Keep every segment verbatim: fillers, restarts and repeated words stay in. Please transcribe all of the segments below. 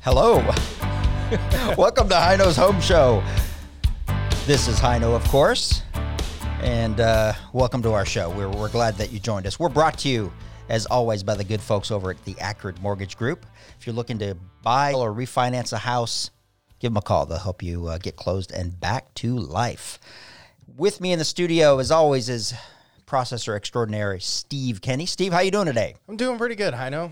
Hello. Welcome to Heino's Home Show. This is Heino, of course, and uh, welcome to our show. We're, we're glad that you joined us. We're brought to you, as always, by the good folks over at the Acrid Mortgage Group. If you're looking to buy or refinance a house, give them a call. They'll help you uh, get closed and back to life. With me in the studio, as always, is processor extraordinary Steve Kenny. Steve, how you doing today? I'm doing pretty good, Heino.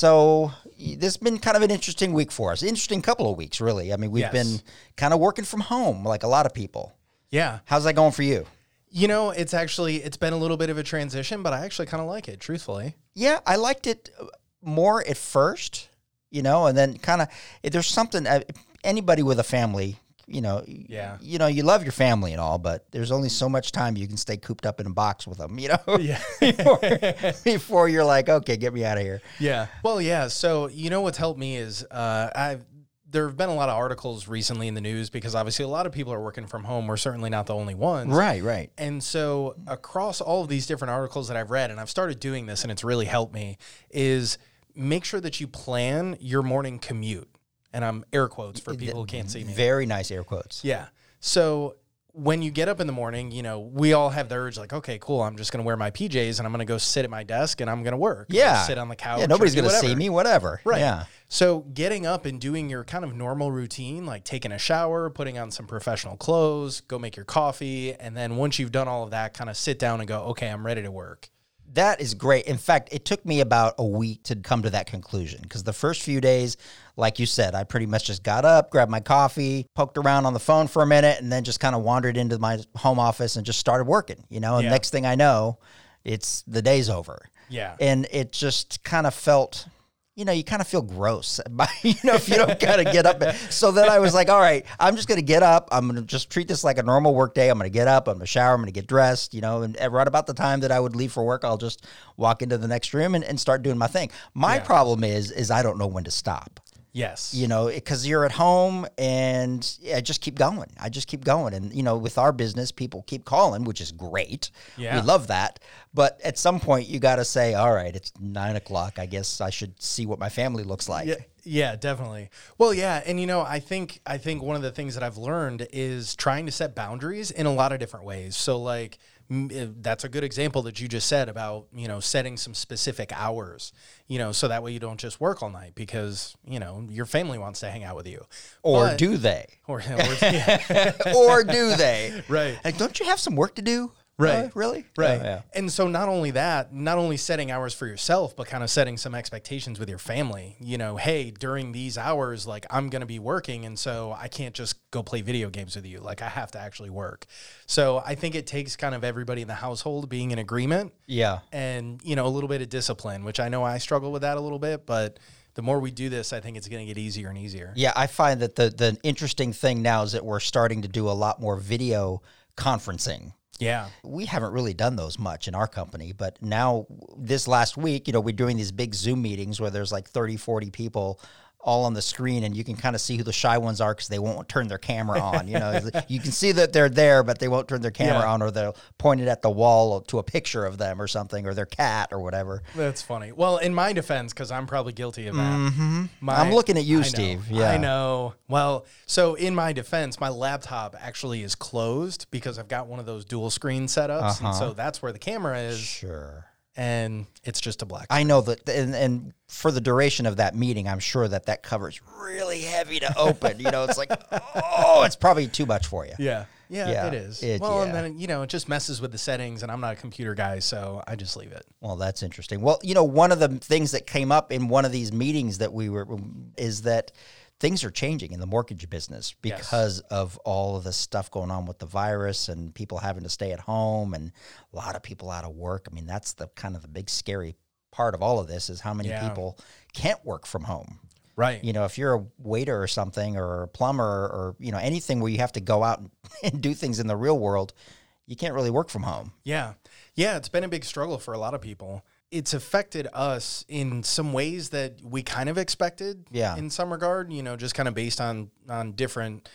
So this has been kind of an interesting week for us. Interesting couple of weeks, really. I mean, we've Yes. been kind of working from home like a lot of people. Yeah. How's that going for you? You know, it's actually, it's been a little bit of a transition, but I actually kind of like it, truthfully. Yeah, I liked it more at first, you know, and then kind of, there's something, uh, anybody with a family, you know, Yeah. you know, you love your family and all, but there's only so much time you can stay cooped up in a box with them, you know, Yeah. before, before you're like, okay, get me out of here. Yeah. Well, yeah. So, you know, what's helped me is uh, I've, there have been a lot of articles recently in the news because obviously a lot of people are working from home. We're certainly not the only ones. Right, right. And so across all of these different articles that I've read, and I've started doing this and it's really helped me, is make sure that you plan your morning commute. And I'm air quotes for people who can't see me. Very nice air quotes. Yeah. So when you get up in the morning, you know, we all have the urge like, okay, cool, I'm just going to wear my P Js and I'm going to go sit at my desk and I'm going to work. Yeah. Sit on the couch. Yeah, nobody's going to see me, whatever. Right. Yeah. So getting up and doing your kind of normal routine, like taking a shower, putting on some professional clothes, go make your coffee. And then once you've done all of that, kind of sit down and go, okay, I'm ready to work. That is great. In fact, it took me about a week to come to that conclusion because the first few days, like you said, I pretty much just got up, grabbed my coffee, poked around on the phone for a minute, and then just kind of wandered into my home office and just started working, you know, and Yeah. next thing I know, it's the day's over. Yeah. And it just kind of felt, you know, you kind of feel gross, you know, if you don't kind of get up. So then I was like, all right, I'm just going to get up. I'm going to just treat this like a normal work day. I'm going to get up, I'm going to shower, I'm going to get dressed, you know, and right about the time that I would leave for work, I'll just walk into the next room and, and start doing my thing. My Yeah. problem is, is I don't know when to stop. Yes. You know, because you're at home and yeah, I just keep going. I just keep going. And, you know, with our business, people keep calling, which is great. Yeah. We love that. But at some point, you got to say, all right, it's nine o'clock. I guess I should see what my family looks like. Yeah, yeah, definitely. Well, yeah, and you know, I think I think one of the things that I've learned is trying to set boundaries in a lot of different ways. So, like, m- eh, that's a good example that you just said about, you know, setting some specific hours, you know, so that way you don't just work all night because, you know, your family wants to hang out with you. Or But- do they? Or, or yeah, Or do they? right. Like, don't you have some work to do? Right. Uh, really? Right. Oh, yeah. And so not only that, not only setting hours for yourself, but kind of setting some expectations with your family. You know, hey, during these hours, like I'm going to be working. And so I can't just go play video games with you. Like I have to actually work. So I think it takes kind of everybody in the household being in agreement Yeah. and, you know, a little bit of discipline, which I know I struggle with that a little bit, but the more we do this, I think it's going to get easier and easier. Yeah, I find that the the interesting thing now is that we're starting to do a lot more video conferencing. Yeah. We haven't really done those much in our company, but now this last week, you know, we're doing these big Zoom meetings where there's like thirty, forty people all on the screen and you can kind of see who the shy ones are because they won't turn their camera on. You know, you can see that they're there, but they won't turn their camera Yeah. on, or they'll point it at the wall to a picture of them or something, or their cat or whatever. That's funny. Well, in my defense, because I'm probably guilty of that. Mm-hmm. My- I'm looking at you, I know, Steve. Yeah. I know. Well, so in my defense, my laptop actually is closed because I've got one of those dual screen setups. Uh-huh. And so that's where the camera is. Sure. And it's just a black I know that, and, and for the duration of that meeting, I'm sure that that cover is really heavy to open. You know, it's like, oh, it's probably too much for you. Yeah. Yeah, Yeah, it is. it- well, and yeah. then, you know, it just messes with the settings, and I'm not a computer guy, so I just leave it. Well, that's interesting. Well, you know, one of the things that came up in one of these meetings that we were is that things are changing in the mortgage business because of all of the stuff going on with the virus and people having to stay at home and a lot of people out of work. I mean, that's the kind of the big scary part of all of this is how many Yeah. people can't work from home. Right. You know, if you're a waiter or something or a plumber or, you know, anything where you have to go out and, and do things in the real world, you can't really work from home. Yeah. Yeah, it's been a big struggle for a lot of people. It's affected us in some ways that we kind of expected Yeah. in some regard, you know, just kind of based on on different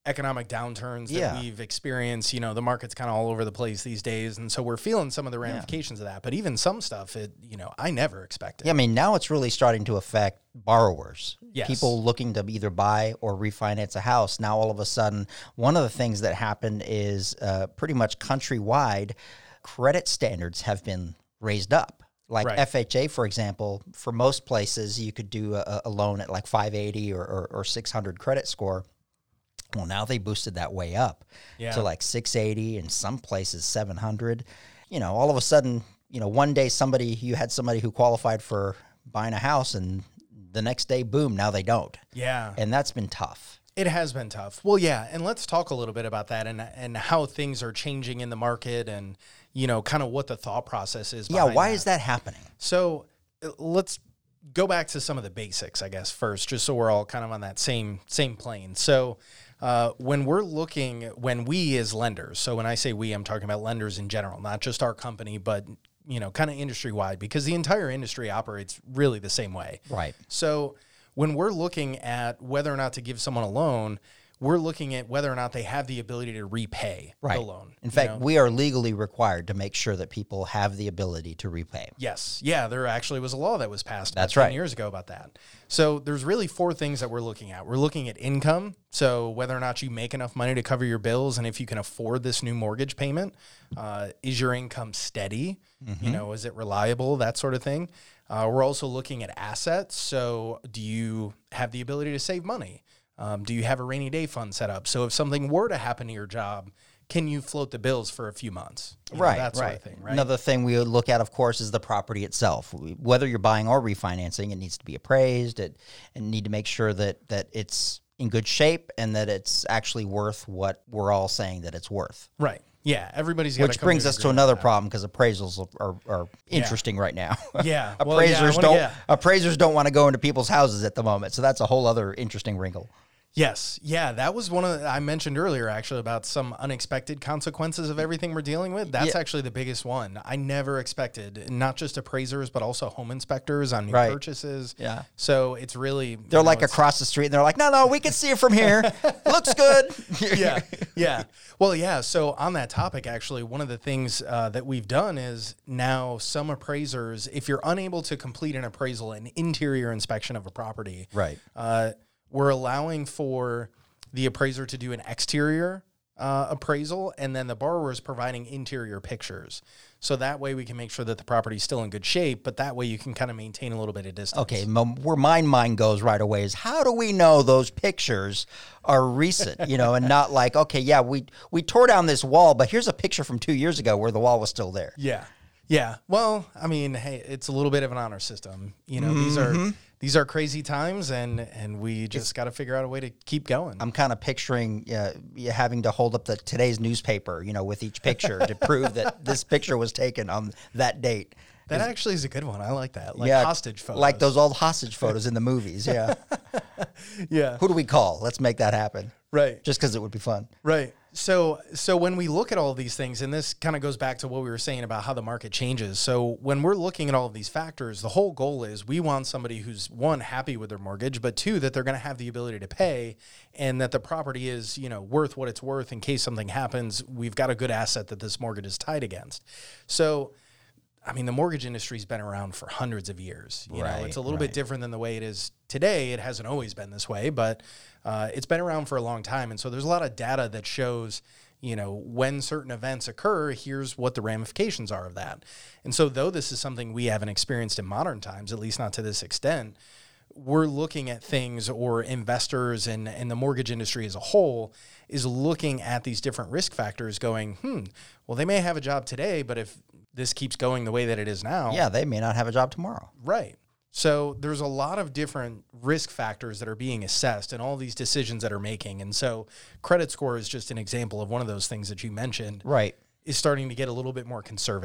economic downturns that Yeah. we've experienced. You know, the market's kind of all over the place these days. And so we're feeling some of the ramifications yeah. of that. But even some stuff, it, you know, I never expected. Yeah, I mean, now it's really starting to affect borrowers. Yes. People looking to either buy or refinance a house. Now, all of a sudden, one of the things that happened is uh, pretty much countrywide, credit standards have been raised up. Like Right. F H A, for example, for most places, you could do a, a loan at like five eighty or, or, or six hundred credit score. Well, now they boosted that way up Yeah. to like six eighty, and some places seven hundred. You know, all of a sudden, you know, one day somebody, you had somebody who qualified for buying a house, and the next day, boom, now they don't. Yeah. And that's been tough. It has been tough. Well, yeah, and let's talk a little bit about that and and how things are changing in the market and, you know, kind of what the thought process is. Yeah, why that. is that happening? So uh, let's go back to some of the basics, I guess, first, just so we're all kind of on that same same plane. So uh, when we're looking, when we as lenders, so when I say we, I'm talking about lenders in general, not just our company, but, you know, kind of industry-wide, because the entire industry operates really the same way. Right. So when we're looking at whether or not to give someone a loan, we're looking at whether or not they have the ability to repay Right. the loan. In you fact, know? we are legally required to make sure that people have the ability to repay. Yes. Yeah, there actually was a law that was passed about That's ten right. years ago about that. So there's really four things that we're looking at. We're looking at income, so whether or not you make enough money to cover your bills and if you can afford this new mortgage payment. Uh, is your income steady? Mm-hmm. You know, is it reliable? That sort of thing. Uh, we're also looking at assets. So do you have the ability to save money? Um, do you have a rainy day fund set up? So if something were to happen to your job, can you float the bills for a few months? You know, Right, that sort right. of thing, right? Another thing we look at, of course, is the property itself. We- Whether you're buying or refinancing, it needs to be appraised, it, and need to make sure that that it's in good shape and that it's actually worth what we're all saying that it's worth. Right. Yeah, everybody's got Which brings us to another problem because appraisals are, are interesting right now. Yeah. appraisers Well, yeah, I wanna- don't yeah. appraisers don't want to go into people's houses at the moment, so that's a whole other interesting wrinkle. Yes. Yeah, that was one of the, I mentioned earlier actually about some unexpected consequences of everything we're dealing with. That's Yeah. actually the biggest one. I never expected, not just appraisers, but also home inspectors on new Right. purchases. Yeah. So it's really They're you know, like it's- across the street, and they're like, "No, no, we can see it from here. Looks good." yeah, yeah. Well, yeah. So on that topic, actually, one of the things uh, that we've done is now some appraisers, if you're unable to complete an appraisal, an interior inspection of a property, Right. uh, we're allowing for the appraiser to do an exterior uh, appraisal, and then the borrower is providing interior pictures. So that way we can make sure that the property is still in good shape, but that way you can kind of maintain a little bit of distance. Okay, m- where my mind goes right away is how do we know those pictures are recent, you know, and not like, okay, yeah, we we tore down this wall, but here's a picture from two years ago where the wall was still there. Yeah. Yeah. Well, I mean, hey, it's a little bit of an honor system. You know, these are these are crazy times, and and we just got to figure out a way to keep going. I'm kind of picturing uh, you having to hold up the today's newspaper, you know, with each picture to prove that this picture was taken on that date. That actually is a good one. I like that. Like Yeah, hostage photos. Like those old hostage photos in the movies, yeah. Yeah. Who do we call? Let's make that happen. Right. Just because it would be fun. Right. So so when we look at all of these things, and this kind of goes back to what we were saying about how the market changes. So when we're looking at all of these factors, the whole goal is we want somebody who's, one, happy with their mortgage, but two, that they're going to have the ability to pay, and that the property is, you know, worth what it's worth in case something happens. We've got a good asset that this mortgage is tied against. So I mean, the mortgage industry's been around for hundreds of years. You Right, know, it's a little right. bit different than the way it is today. It hasn't always been this way, but uh, it's been around for a long time. And so there's a lot of data that shows, you know, when certain events occur, here's what the ramifications are of that. And so though this is something we haven't experienced in modern times, at least not to this extent, we're looking at things, or investors and, and the mortgage industry as a whole is looking at these different risk factors going, hmm, well, they may have a job today, but if this keeps going the way that it is now. Yeah, they may not have a job tomorrow. Right. So there's a lot of different risk factors that are being assessed and all these decisions that are making. And so credit score is just an example of one of those things that you mentioned. Right. Is starting to get a little bit more conservative.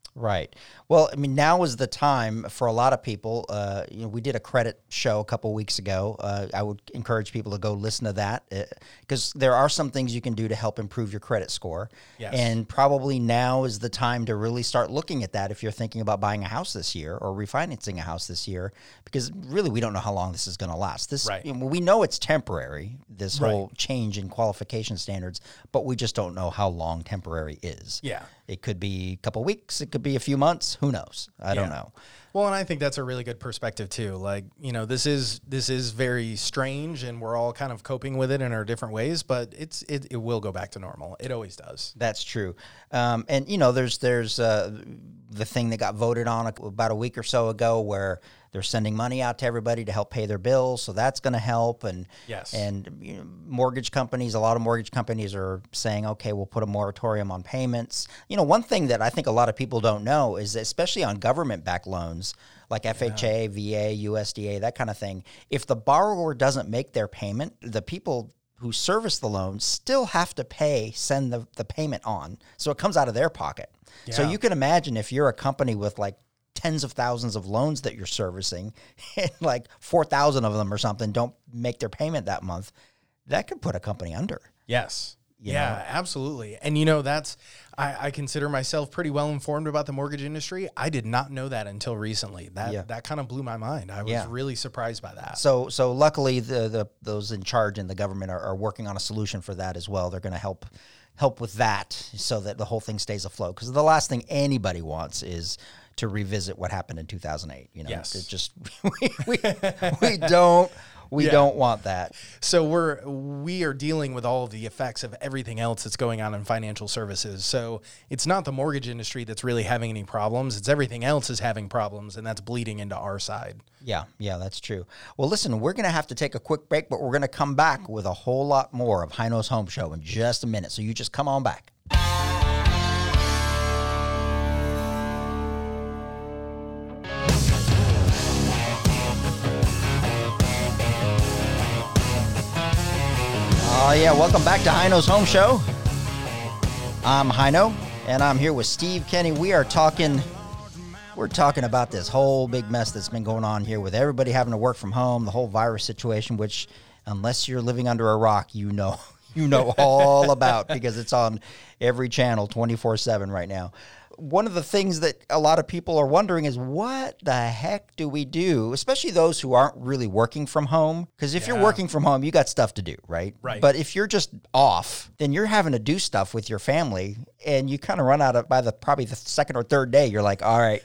Right. Well, I mean, now is the time for a lot of people. Uh, you know, we did a credit show a couple weeks ago. Uh, I would encourage people to go listen to that because uh, there are some things you can do to help improve your credit score. Yes. And probably now is the time to really start looking at that if you're thinking about buying a house this year or refinancing a house this year, because really we don't know how long this is going to last. This, right. you know, we know it's temporary, this Right. whole change in qualification standards, but we just don't know how long temporary is. Yeah. It could be a couple weeks. It could be a few months. Who knows? I don't Yeah. know. Well, and I think that's a really good perspective too. Like, you know, this is this is very strange, and we're all kind of coping with it in our different ways. But it's it, it will go back to normal. It always does. That's true. Um, and you know, there's there's uh, the thing that got voted on about a week or so ago, where they're sending money out to everybody to help pay their bills. So that's going to help. And Yes. and you know, mortgage companies, a lot of mortgage companies are saying, okay, we'll put a moratorium on payments. You know, one thing that I think a lot of people don't know is that especially on government-backed loans like F H A, V A, U S D A, that kind of thing, if the borrower doesn't make their payment, the people who service the loan still have to pay, send the, the payment on. So it comes out of their pocket. So Yeah. you can imagine if you're a company with like tens of thousands of loans that you're servicing, and like four thousand of them or something don't make their payment that month, that could put a company under. Yes. You yeah, know? absolutely. And, you know, that's, I, I consider myself pretty well informed about the mortgage industry. I did not know that until recently. That Yeah. that kind of blew my mind. I was Yeah. really surprised by that. So so luckily the, the those in charge in the government are, are working on a solution for that as well. They're going to help help with that so that the whole thing stays afloat. Because the last thing anybody wants is to revisit what happened in two thousand eight. You know, Yes. it just we, we, we don't we Yeah. don't want that. So we're we are dealing with all of the effects of everything else that's going on in financial services. So it's not the mortgage industry that's really having any problems. It's everything else is having problems, and that's bleeding into our side. Yeah, yeah, that's true. Well, listen, we're going to have to take a quick break, but we're going to come back with a whole lot more of Hino's Home Show in just a minute. So you just come on back. Oh, yeah, welcome back to Hino's Home Show. I'm Hino, and I'm here with Steve Kenny. We are talking, we're talking about this whole big mess that's been going on here with everybody having to work from home, the whole virus situation, which, unless you're living under a rock, you know, you know all about because it's on every channel twenty-four seven right now. One of the things that a lot of people are wondering is what the heck do we do, especially those who aren't really working from home? Because if Yeah. you're working from home, you got stuff to do, right? Right. But if you're just off, then you're having to do stuff with your family, and you kind of run out of, by the probably the second or third day, you're like, all right,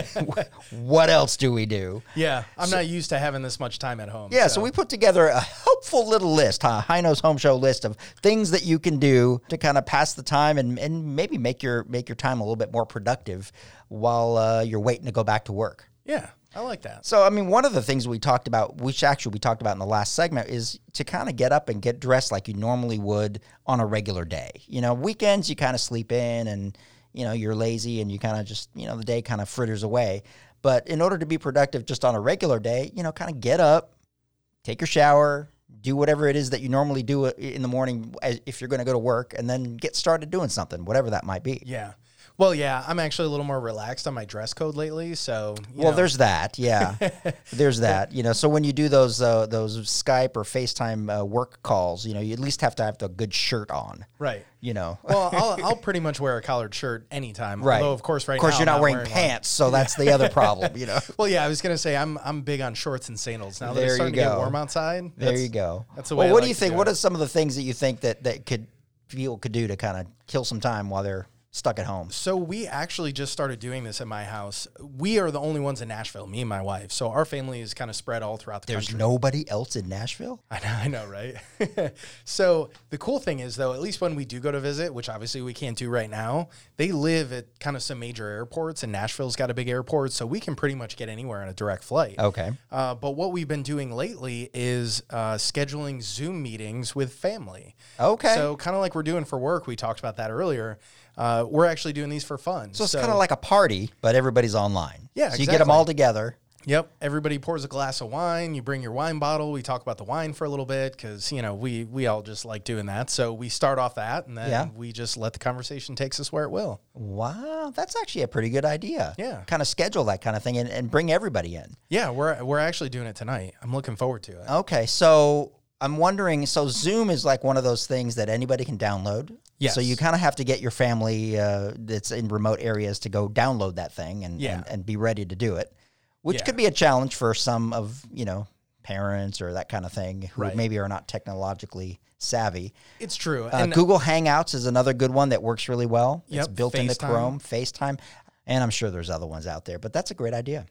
what else do we do? Yeah, I'm not used to having this much time at home. Yeah, so we put together a helpful little list, huh? Hino's Home Show list of things that you can do to kind of pass the time and, and maybe make your make your time a little bit more productive while uh, you're waiting to go back to work. Yeah, I like that. So, I mean, one of the things we talked about, which actually we talked about in the last segment, is to kind of get up and get dressed like you normally would on a regular day. You know, weekends you kind of sleep in and, you know, you're lazy and you kind of just, you know, the day kind of fritters away. But in order to be productive just on a regular day, you know, kind of get up, take your shower, do whatever it is that you normally do in the morning as if you're going to go to work, and then get started doing something, whatever that might be. Yeah. Well, yeah, I'm actually a little more relaxed on my dress code lately, so you Well, know. there's that, yeah. There's that, you know. So when you do those uh, those Skype or FaceTime uh, work calls, you know, you at least have to have the good shirt on, right. you know. Well, I'll, I'll pretty much wear a collared shirt anytime. Right. Although, of course, right now Of course, now, you're not I'm wearing, one. pants, so that's the other problem, you know. Well, yeah, I was gonna say I'm I'm big on shorts and sandals now that There it's you starting to get go. warm outside. There that's- you go. That's the well, way. I what like do you to think? do What it. are some of the things that you think that that could people could do to kind of kill some time while they're stuck at home? So we actually just started doing this at my house. We are the only ones in Nashville, me and my wife. So our family is kind of spread all throughout the There's country. nobody else in Nashville? I know, I know, right? So the cool thing is, though, at least when we do go to visit, which obviously we can't do right now, they live at kind of some major airports, and Nashville's got a big airport, so we can pretty much get anywhere on a direct flight. Okay. Uh, but what we've been doing lately is uh, scheduling Zoom meetings with family. Okay. So kind of like we're doing for work, we talked about that earlier. Uh, we're actually doing these for fun. So it's kind of like a party, but everybody's online. Yeah, So you get them exactly. all together. Yep. Everybody pours a glass of wine. You bring your wine bottle. We talk about the wine for a little bit because, you know, we, we all just like doing that. So we start off that, and then Yeah. we just let the conversation takes us where it will. Wow, that's actually a pretty good idea. Yeah. Kind of schedule that kind of thing and, and bring everybody in. Yeah, we're we're actually doing it tonight. I'm looking forward to it. Okay, so I'm wondering, so Zoom is like one of those things that anybody can download. Yes. So you kind of have to get your family uh, that's in remote areas to go download that thing and, Yeah. and, and be ready to do it, which Yeah. could be a challenge for some of, you know, parents or that kind of thing who Right. maybe are not technologically savvy. It's true. Uh, and Google Hangouts is another good one that works really well. It's Yep, built into FaceTime. Chrome, FaceTime, and I'm sure there's other ones out there, but that's a great idea.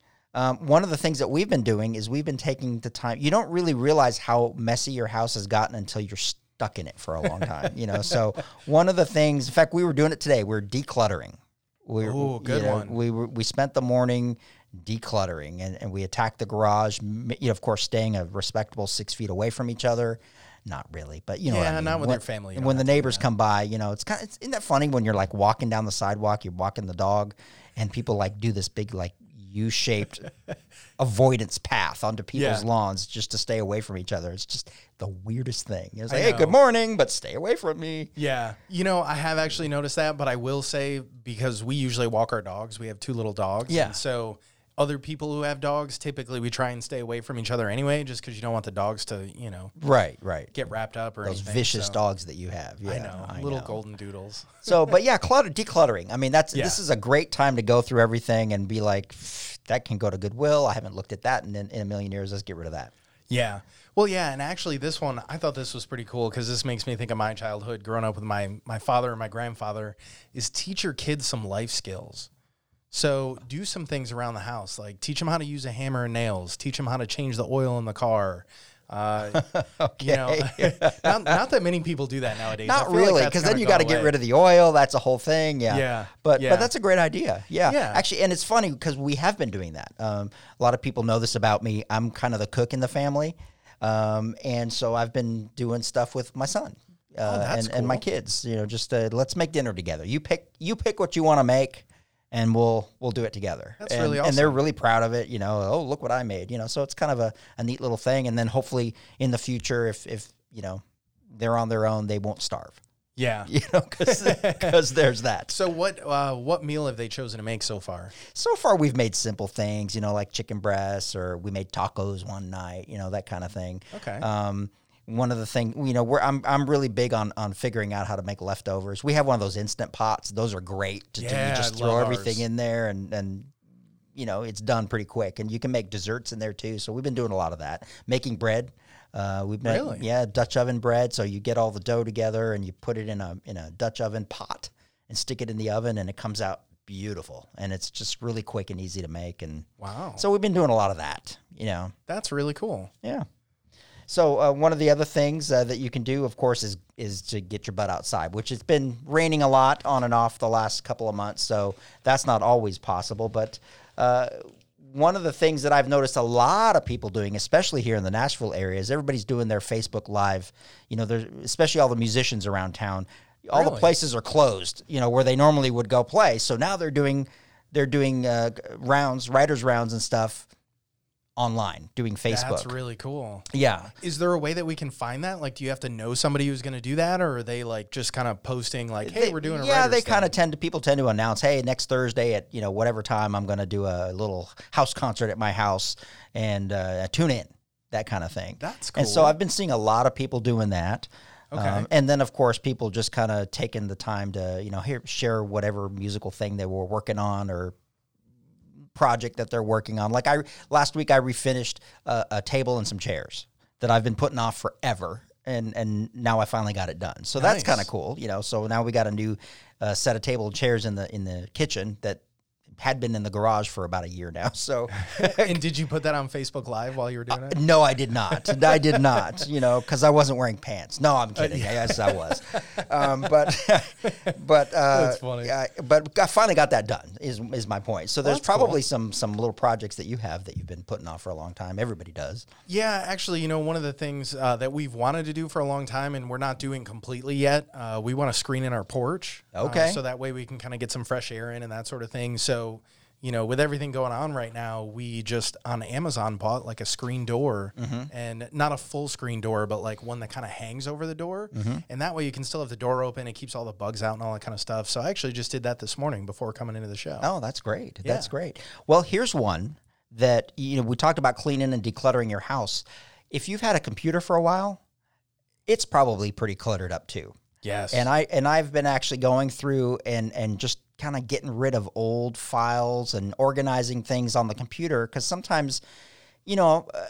Um, one of the things that we've been doing is we've been taking the time. You don't really realize how messy your house has gotten until you're stuck in it for a long time, you know? So one of the things, in fact, we were doing it today. We're decluttering. We were, Ooh, good you know, one. We were, we spent the morning decluttering and, and we attacked the garage, m- you know, of course, staying a respectable six feet away from each other. Not really, but you know what I Yeah, mean. not with when, your family, you And don't when the have to do neighbors that. come by, you know, it's kind of, it's, isn't that funny when you're like walking down the sidewalk, you're walking the dog, and people like do this big like U-shaped avoidance path onto people's Yeah. lawns just to stay away from each other. It's just the weirdest thing. It's I like, hey, good know. morning, but stay away from me. Yeah. You know, I have actually noticed that, but I will say, because we usually walk our dogs, we have two little dogs. Yeah. And so other people who have dogs, typically we try and stay away from each other anyway, just because you don't want the dogs to, you know, Right, right. get wrapped up or Those anything. vicious so, dogs that you have. Yeah, I know. I little know. golden doodles. So, but yeah, clutter, decluttering. I mean, that's Yeah. this is a great time to go through everything and be like, "Pfft, that can go to Goodwill. I haven't looked at that in, in a million years. Let's get rid of that. Yeah. Well, yeah, and actually this one, I thought this was pretty cool because this makes me think of my childhood growing up with my my father and my grandfather, is teach your kids some life skills. So do some things around the house, like teach them how to use a hammer and nails, teach them how to change the oil in the car. Uh, You know, not, not that many people do that nowadays. I Not feel like really, that's because then kinda you got to gone get away. rid of the oil. That's a whole thing. Yeah. Yeah, But yeah. but that's a great idea. Yeah. Yeah. Actually, and it's funny because we have been doing that. Um, a lot of people know this about me. I'm kind of the cook in the family, um, and so I've been doing stuff with my son. Uh, Oh, that's and, and my cool. kids, you know, just uh, let's make dinner together. You pick, you pick what you want to make, and we'll we'll do it together. That's and, really And they're awesome. really proud of it. You know, oh look what I made. You know, so it's kind of a, a neat little thing. And then hopefully in the future, if if you know they're on their own, they won't starve. Yeah. You know, because there's that. So what uh, what meal have they chosen to make so far? So far, we've made simple things, you know, like chicken breasts, or we made tacos one night, you know, that kind of thing. Okay. Um, one of the things, you know, we're, I'm I'm really big on on figuring out how to make leftovers. We have one of those instant pots; those are great. To do. Yeah, You just I throw love everything ours. in there, and and you know, it's done pretty quick. And you can make desserts in there too. So we've been doing a lot of that. Making bread. Uh, we've been, Really? yeah, Dutch oven bread. So you get all the dough together and you put it in a in a Dutch oven pot and stick it in the oven, and it comes out beautiful. And it's just really quick and easy to make. And Wow. so we've been doing a lot of that. You know, That's really cool. yeah. So uh, one of the other things uh, that you can do, of course, is is to get your butt outside, which has been raining a lot on and off the last couple of months. So that's not always possible. But uh, one of the things that I've noticed a lot of people doing, especially here in the Nashville area, is everybody's doing their Facebook Live. You know, there's especially all the musicians around town. All the Really? places are closed, you know, where they normally would go play. So now they're doing they're doing uh, rounds, writers rounds and stuff online, doing Facebook. That's really cool. Yeah. Is there a way that we can find that? Like, do you have to know somebody who's going to do that, or are they like just kind of posting like, "Hey, They- we're doing a yeah writers they kind of thing? tend to people tend to announce, hey, next Thursday at you know whatever time I'm going to do a little house concert at my house, and uh, tune in, that kind of thing. That's And so cool. I've been seeing a lot of people doing that. Okay. Um, and then of course people just kind of taking the time to you know here share whatever musical thing they were working on or project that they're working on. Like I last week I refinished a, a table and some chairs that I've been putting off forever, and and now I finally got it done. So that's Nice. kind of cool, you know. So now we got a new uh, set of table and chairs in the in the kitchen that had been in the garage for about a year now. So And did you put that on Facebook Live while you were doing it? no, I did not. I did not, you know, because I wasn't wearing pants. No, I'm kidding. Yes, I was. Um, but, but, uh, That's funny. yeah, but I finally got that done. Is is my point. So there's that's cool. probably some some little projects that you have that you've been putting off for a long time. Everybody does. Yeah, actually, you know, one of the things uh, that we've wanted to do for a long time, and we're not doing completely yet, uh, we want to screen in our porch. uh, Okay. so that way we can kind of get some fresh air in and that sort of thing. So, you know, with everything going on right now, we just on Amazon bought like a screen door, mm-hmm. and not a full screen door, but like one that kind of hangs over the door. Mm-hmm. And that way you can still have the door open. It keeps all the bugs out and all that kind of stuff. So I actually just did that this morning before coming into the show. Oh, that's great. Yeah. That's great. Well, here's one that, you know, we talked about cleaning and decluttering your house. If you've had a computer for a while, it's probably pretty cluttered up too. Yes. And I and I've been actually going through and and just kind of getting rid of old files and organizing things on the computer, because sometimes, you know, uh,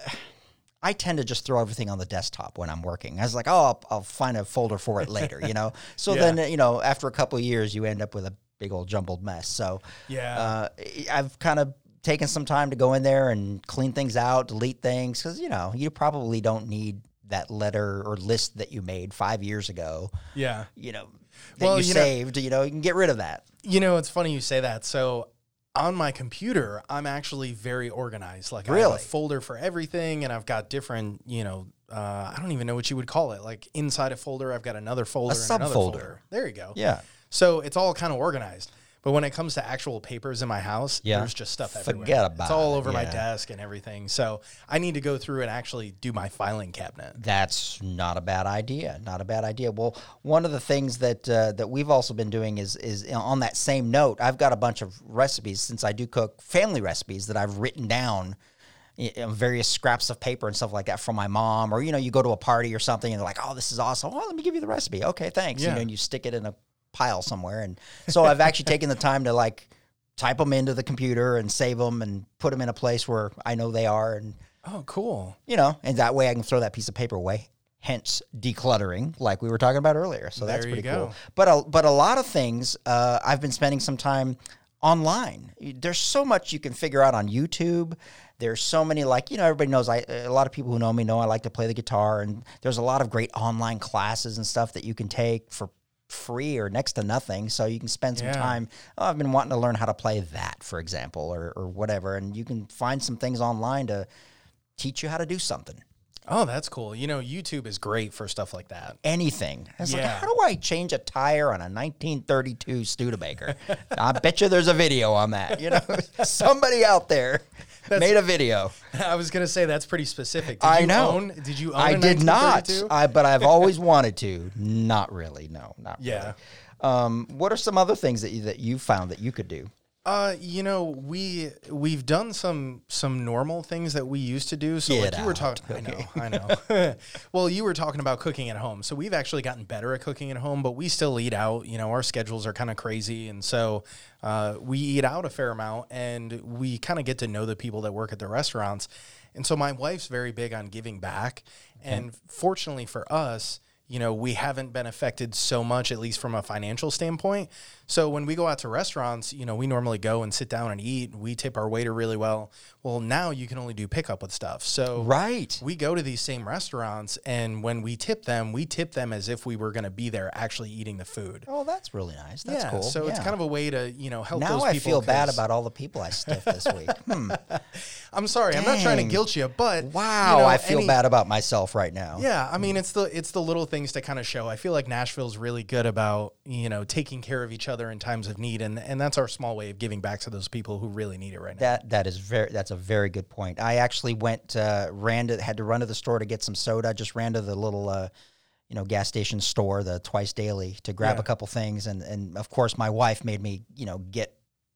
I tend to just throw everything on the desktop when I'm working. I was like, oh, I'll, I'll find a folder for it later, you know. So yeah. then, you know, after a couple of years, you end up with a big old jumbled mess. So yeah, uh, I've kind of taken some time to go in there and clean things out, delete things, because, you know, you probably don't need that letter or list that you made five years ago. Yeah. You know, that well, you, you saved, know, you know, you can get rid of that. You know, it's funny you say that. So on my computer, I'm actually very organized. Like really? I have a folder for everything, and I've got different, you know, uh, I don't even know what you would call it. Like inside a folder, I've got another folder, a and another subfolder. folder. There you go. Yeah. So it's all kind of organized. But when it comes to actual papers in my house, yeah. there's just stuff everywhere. Forget about it. It's all over yeah. my desk and everything. So I need to go through and actually do my filing cabinet. That's not a bad idea. Not a bad idea. Well, one of the things that uh, that we've also been doing is is on that same note, I've got a bunch of recipes, since I do cook, family recipes that I've written down, you know, various scraps of paper and stuff like that from my mom. Or, you know, you go to a party or something and they're like, oh, this is awesome. Oh, let me give you the recipe. Okay, thanks. Yeah. You know, and you stick it in a pile somewhere. And so I've actually taken the time to like type them into the computer and save them and put them in a place where I know they are. And oh, cool. You know, and that way I can throw that piece of paper away. Hence decluttering, like we were talking about earlier. So there that's pretty you go. cool. But a, but a lot of things, uh, I've been spending some time online. There's so much you can figure out on YouTube. There's so many, like, you know, everybody knows, I a lot of people who know me know I like to play the guitar, and there's a lot of great online classes and stuff that you can take for free or next to nothing, so you can spend some yeah. time. Oh, I've been wanting to learn how to play that, for example, or or whatever, and you can find some things online to teach you how to do something. Oh, that's cool. You know, YouTube is great for stuff like that. Anything. It's yeah. like, how do I change a tire on a nineteen thirty-two Studebaker? I bet you there's a video on that. You know, somebody out there that's, made a video. I was going to say that's pretty specific. Did I you know. Own, did you own I a did not. I, but I've always wanted to. Not really. No, not yeah. really. Um, what are some other things that you, that you found that you could do? Uh, you know, we we've done some some normal things that we used to do. So Get like you were out. talking, Okay. I know, I know. Well, you were talking about cooking at home. So we've actually gotten better at cooking at home, but we still eat out. You know, our schedules are kind of crazy, and so uh, we eat out a fair amount, and we kind of get to know the people that work at the restaurants. And so my wife's very big on giving back, okay. and fortunately for us, you know, we haven't been affected so much, at least from a financial standpoint. So when we go out to restaurants, you know, we normally go and sit down and eat. We tip our waiter really well. Well, now you can only do pickup with stuff. So right. we go to these same restaurants, and when we tip them, we tip them as if we were going to be there actually eating the food. Oh, that's really nice. That's yeah, cool. So yeah. it's kind of a way to, you know, help now those I people. Now I feel bad about all the people I stiffed this week. Hmm. I'm sorry. Dang. I'm not trying to guilt you, but wow, you know, I feel any, bad about myself right now. Yeah, I mean, it's the it's the little things to kind of show. I feel like Nashville's really good about, you know, taking care of each other in times of need, and and that's our small way of giving back to those people who really need it right now. That that is very that's a very good point. I actually went uh, ran to had to run to the store to get some soda. Just ran to the little uh, you know gas station store, the Twice Daily, to grab yeah. a couple things, and and of course my wife made me you know get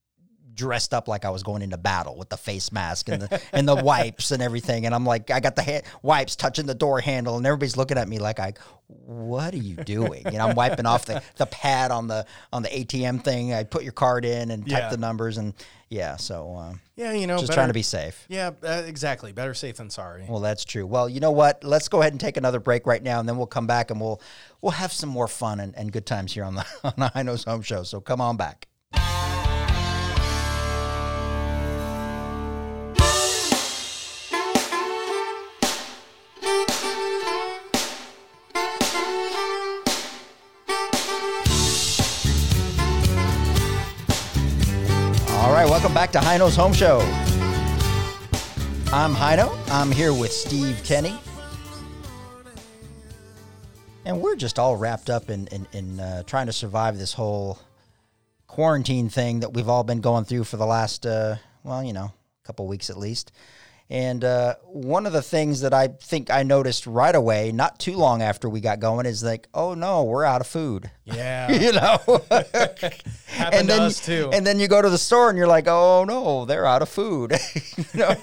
dressed up like I was going into battle with the face mask and the and the wipes and everything, and I'm like, I got the ha- wipes touching the door handle, and everybody's looking at me like, I, what are you doing? You know, I'm wiping off the, the pad on the on the A T M thing. I put your card in and type yeah. the numbers, and yeah, so um, yeah, you know, just better, trying to be safe. Yeah, uh, exactly. Better safe than sorry. Well, that's true. Well, you know what? Let's go ahead and take another break right now, and then we'll come back and we'll we'll have some more fun and, and good times here on the on the High Nose Home Show. So come on back. Welcome back to High Nose Home Show. I'm Hino. I'm here with Steve Kenny. And we're just all wrapped up in, in, in uh, trying to survive this whole quarantine thing that we've all been going through for the last, uh, well, you know, couple weeks at least. And uh, one of the things that I think I noticed right away, not too long after we got going, is like, oh no, we're out of food. Yeah. you know? Happened and then, to us too. And then you go to the store and you're like, oh no, they're out of food. you know?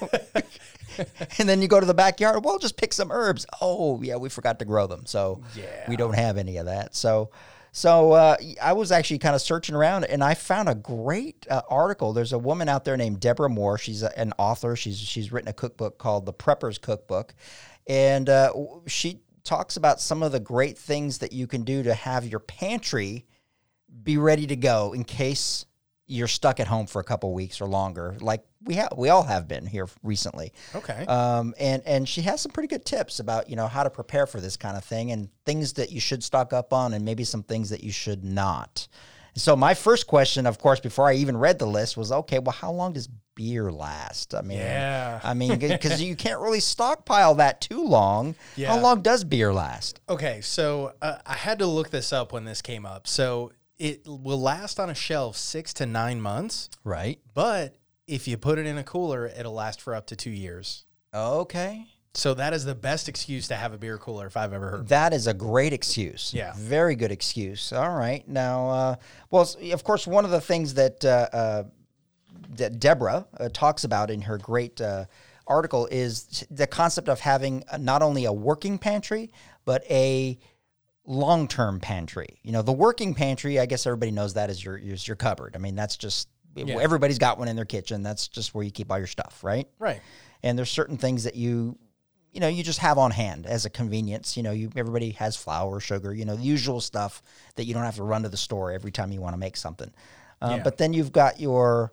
And then you go to the backyard, well, just pick some herbs. Oh yeah, we forgot to grow them. So Yeah. we don't have any of that. So So uh, I was actually kind of searching around, and I found a great uh, article. There's a woman out there named Deborah Moore. She's a, an author. She's she's written a cookbook called The Prepper's Cookbook, and uh, she talks about some of the great things that you can do to have your pantry be ready to go in case you're stuck at home for a couple weeks or longer, like we have, we all have been here recently. Okay. Um, and and she has some pretty good tips about, you know, how to prepare for this kind of thing and things that you should stock up on and maybe some things that you should not. So my first question, of course, before I even read the list was, okay, well, how long does beer last? I mean, Yeah. I mean, because you can't really stockpile that too long. Yeah. How long does beer last? Okay, so uh, I had to look this up when this came up. So it will last on a shelf six to nine months, Right. but if you put it in a cooler, it'll last for up to two years. Okay. So that is the best excuse to have a beer cooler if I've ever heard. That is a great excuse. Yeah. Very good excuse. All right. Now, uh, well, s- of course, one of the things that, uh, uh, that Deborah uh, talks about in her great uh, article is the concept of having uh, not only a working pantry, but a long-term pantry. You know, the working pantry, I guess everybody knows that is your, is your cupboard. I mean, that's just, Yeah. everybody's got one in their kitchen. That's just where you keep all your stuff, right? Right. And there's certain things that you, you know, you just have on hand as a convenience. You know, you everybody has flour, sugar, you know, the usual stuff that you don't have to run to the store every time you want to make something. Uh, Yeah. But then you've got your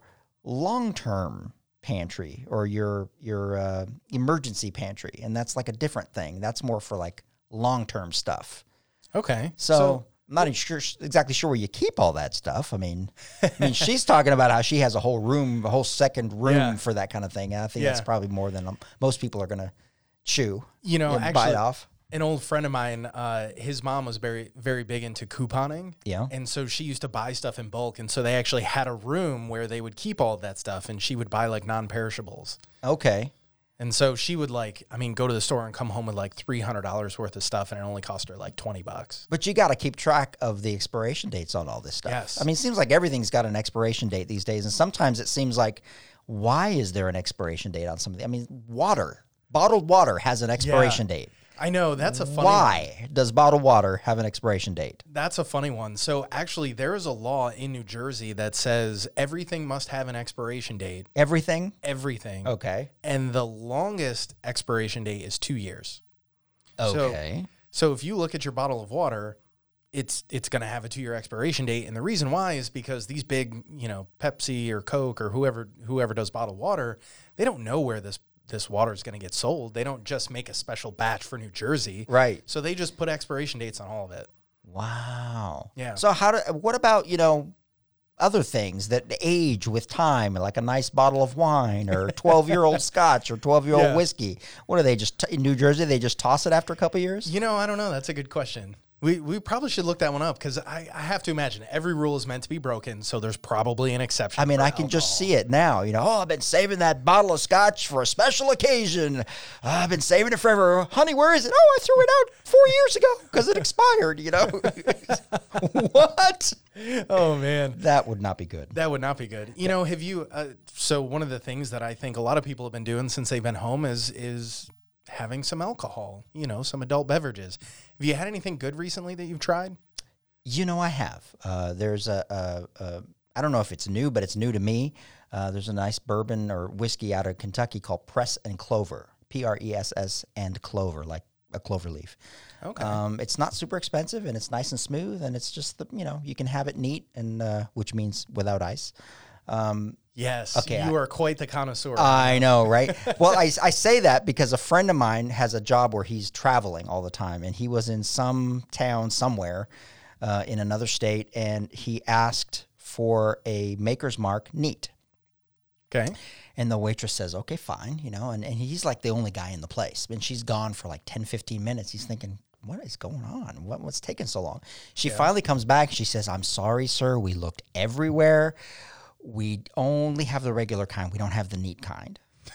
long-term pantry or your your uh, emergency pantry, and that's like a different thing. That's more for like long-term stuff. Okay. So, I'm not even sure, exactly sure where you keep all that stuff. I mean, I mean, she's talking about how she has a whole room, a whole second room Yeah. for that kind of thing. And I think Yeah. that's probably more than um, most people are going to chew. You know, and actually, bite off. an old friend of mine, uh, his mom was very, very big into couponing. Yeah. And so she used to buy stuff in bulk. And so they actually had a room where they would keep all of that stuff, and she would buy like non-perishables. Okay. And so she would like, I mean, go to the store and come home with like three hundred dollars worth of stuff, and it only cost her like twenty bucks. But you got to keep track of the expiration dates on all this stuff. Yes. I mean, it seems like everything's got an expiration date these days. And sometimes it seems like, why is there an expiration date on something? I mean, water, bottled water has an expiration date. I know, that's a funny Why does bottled water have an expiration date? That's a funny one. So actually, there is a law in New Jersey that says everything must have an expiration date. Everything? Everything. Okay. And the longest expiration date is two years. Okay. So if you look at your bottle of water, it's it's going to have a two-year expiration date, and the reason why is because these big, you know, Pepsi or Coke or whoever whoever does bottled water, they don't know where this this water is going to get sold. They don't just make a special batch for New Jersey, Right. So they just put expiration dates on all of it. Wow. Yeah. So how do, what about, you know, other things that age with time, like a nice bottle of wine or twelve-year-old scotch or twelve-year-old Yeah. whiskey? What are they just, in New Jersey, they just toss it after a couple years? You know, I don't know. That's a good question. We we probably should look that one up, because I, I have to imagine every rule is meant to be broken, so there's probably an exception. I mean, for I can just alcohol. see it now. You know, oh, I've been saving that bottle of scotch for a special occasion. Ah, I've been saving it forever. Honey, where is it? Oh, I threw it out four years ago because it expired, you know? What? Oh man, That would not be good. that would not be good. You know, have you? Uh, so one of the things that I think a lot of people have been doing since they've been home is is having some alcohol. You know, some adult beverages. Have you had anything good recently that you've tried? You know, I have. Uh, there's a, a, a, I don't know if it's new, but it's new to me. Uh, there's a nice bourbon or whiskey out of Kentucky called Press and Clover, P R E S S and Clover, like a clover leaf. Okay. Um, it's not super expensive, and it's nice and smooth, and it's just, the, you know, you can have it neat, and uh, which means without ice. Um, yes. okay, You I- are quite the connoisseur. I know, right? Well, I, I say that because a friend of mine has a job where he's traveling all the time, and he was in some town somewhere uh, in another state, and he asked for a Maker's Mark neat. okay. And the waitress says, okay, fine, you know, and, and he's like the only guy in the place. And she's gone for like ten, fifteen minutes. He's thinking, what is going on? What, what's taking so long? She yeah. finally comes back. She says, I'm sorry, sir. We looked everywhere. We only have the regular kind. We don't have the neat kind.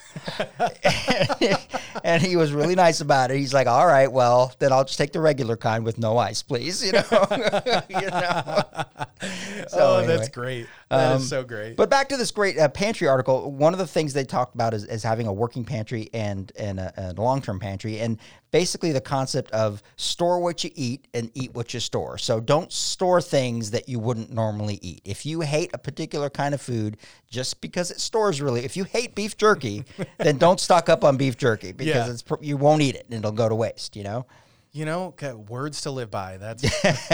And he was really nice about it. He's like, all right, well, then I'll just take the regular kind with no ice, please. You know, you know? So oh, anyway. That's great. That um, is so great. But back to this great uh, pantry article. One of the things they talked about is, is having a working pantry and, and a, a long-term pantry. And basically the concept of store what you eat and eat what you store. So don't store things that you wouldn't normally eat. If you hate a particular kind of food, just because it stores really, if you hate beef jerky, then don't stock up on beef jerky because yeah. it's you won't eat it and it'll go to waste, you know? You know, words to live by. That's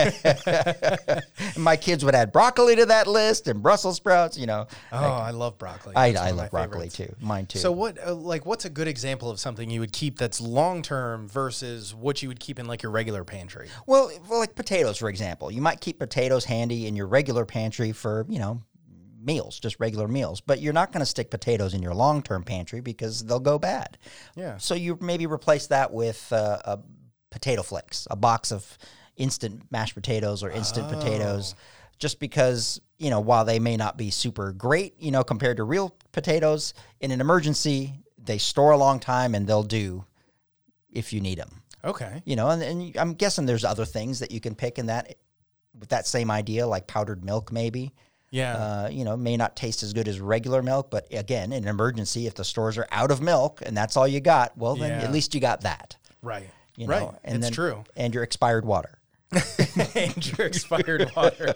my kids would add broccoli to that list and Brussels sprouts. You know, oh, like, I love broccoli. I, I love broccoli favorites. too. Mine too. So, what, uh, like, what's a good example of something you would keep that's long term versus what you would keep in like your regular pantry? Well, well, like potatoes, for example, you might keep potatoes handy in your regular pantry for you know meals, just regular meals. But you're not going to stick potatoes in your long term pantry because they'll go bad. Yeah. So you maybe replace that with uh, a potato flakes, a box of instant mashed potatoes or instant oh. potatoes, just because, you know, while they may not be super great, you know, compared to real potatoes, in an emergency, they store a long time and they'll do if you need them. Okay. You know, and, and I'm guessing there's other things that you can pick in that, with that same idea, like powdered milk maybe. Yeah. Uh, you know, may not taste as good as regular milk, but again, in an emergency, if the stores are out of milk and that's all you got, well, then yeah. at least you got that. Right. You know, right, and it's then, true. And your expired water. And your expired water.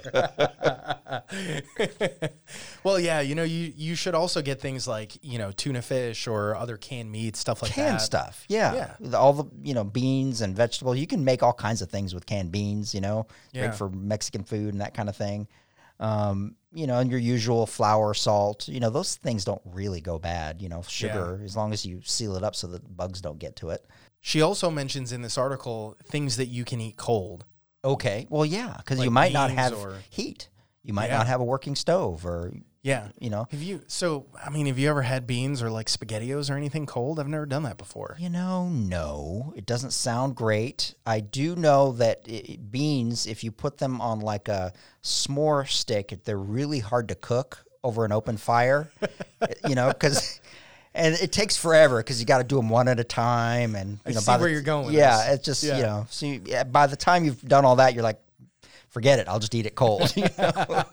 Well, yeah, you know, you, you should also get things like, you know, tuna fish or other canned meat, stuff like canned that. Canned stuff, yeah. yeah. All the, you know, beans and vegetables. You can make all kinds of things with canned beans, you know, yeah. great for Mexican food and that kind of thing. Um, you know, and your usual flour, salt, you know, those things don't really go bad, you know, sugar, yeah. as long as you seal it up so that bugs don't get to it. She also mentions in this article things that you can eat cold. Okay. Well, yeah, because like you might not have or, heat. You might yeah. not have a working stove or, yeah, you know. Have you, so, I mean, have you ever had beans or like SpaghettiOs or anything cold? I've never done that before. You know, no. It doesn't sound great. I do know that it, beans, if you put them on like a s'more stick, they're really hard to cook over an open fire, you know, because... And it takes forever because you got to do them one at a time. And you I know, see by where the, you're going with yeah, this. it's just, yeah. you know, so you, yeah, by the time you've done all that, you're like, forget it. I'll just eat it cold. You know?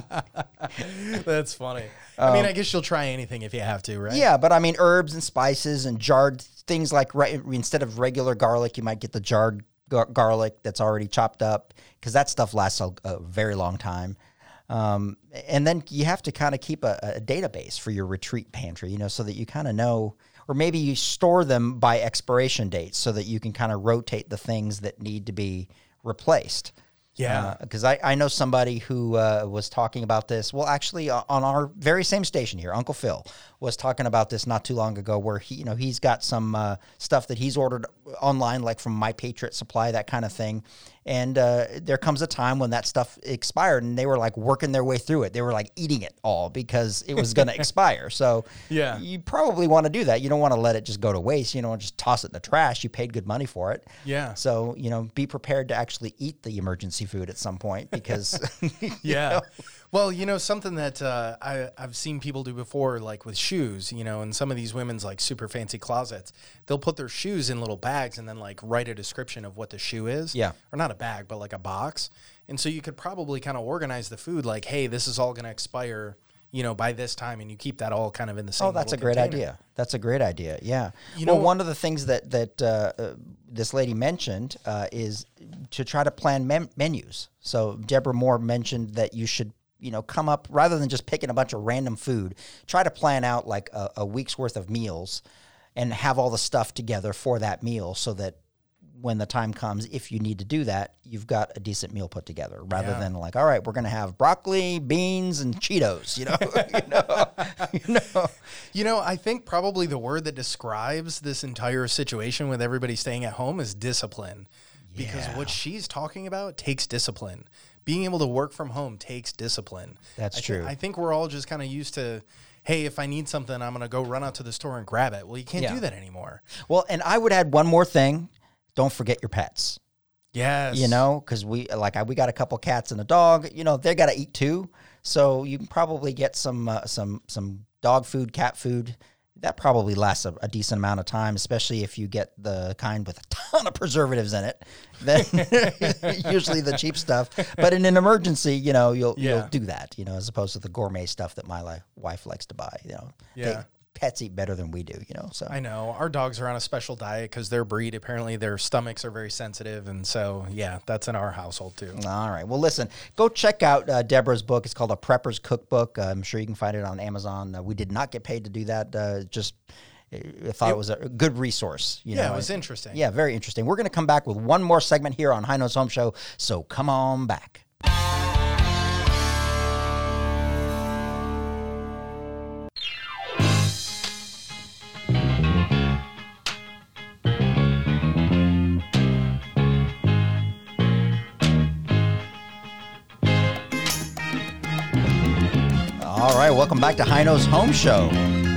That's funny. Um, I mean, I guess you'll try anything if you have to, right? Yeah, but I mean, herbs and spices and jarred things like, right, instead of regular garlic, you might get the jarred gar- garlic that's already chopped up because that stuff lasts a, a very long time. Um, and then you have to kind of keep a, a database for your retreat pantry, you know, so that you kind of know, or maybe you store them by expiration dates so that you can kind of rotate the things that need to be replaced. Yeah. Because uh, I, I know somebody who uh, was talking about this. Well, actually, uh, on our very same station here, Uncle Phil was talking about this not too long ago, where he, you know, he's got some uh, stuff that he's ordered online, like from My Patriot Supply, that kind of thing. And uh, there comes a time when that stuff expired, and they were like working their way through it. They were like eating it all because it was going to expire. So yeah, you probably want to do that. You don't want to let it just go to waste. You don't want to just toss it in the trash. You paid good money for it. Yeah. So, you know, be prepared to actually eat the emergency food at some point because yeah. know. Well, you know, something that uh, I, I've seen people do before, like with shoes, you know, and some of these women's like super fancy closets, they'll put their shoes in little bags and then like write a description of what the shoe is. Yeah. Or not a bag, but like a box. And so you could probably kind of organize the food like, hey, this is all going to expire, you know, by this time, and you keep that all kind of in the same. Oh, that's a great container. idea. That's a great idea. Yeah. You well, know, one of the things that that uh, uh, this lady mentioned uh, is to try to plan mem- menus. So Deborah Moore mentioned that you should, you know, come up rather than just picking a bunch of random food. Try to plan out like a, a week's worth of meals, and have all the stuff together for that meal, so that when the time comes, if you need to do that, you've got a decent meal put together, rather yeah. than like, all right, we're going to have broccoli, beans, and Cheetos, you know, you know, you know. You know, I think probably the word that describes this entire situation with everybody staying at home is discipline, yeah. because what she's talking about takes discipline. Being able to work from home takes discipline. That's I true. Th- I think we're all just kind of used to, hey, if I need something, I'm going to go run out to the store and grab it. Well, you can't yeah. do that anymore. Well, and I would add one more thing. Don't forget your pets. Yes. You know, because we like I, we got a couple cats and a dog. You know, they got to eat too. So you can probably get some uh, some some dog food, cat food. That probably lasts a, a decent amount of time, especially if you get the kind with a ton of preservatives in it. Then usually the cheap stuff. But in an emergency, you know, you'll Yeah. you'll do that. You know, as opposed to the gourmet stuff that my li- wife likes to buy. You know, Yeah. They, pets eat better than we do. You know, so I know our dogs are on a special diet because their breed, apparently their stomachs are very sensitive. And so, yeah, that's in our household too. All right. Well, listen, go check out uh, Deborah's book. It's called A Prepper's Cookbook. Uh, I'm sure you can find it on Amazon. Uh, we did not get paid to do that. Uh, just I thought it, it was a good resource. You yeah, know? it was interesting. Yeah, very interesting. We're going to come back with one more segment here on High Notes Home Show. So come on back. All right, welcome back to High Notes Home Show.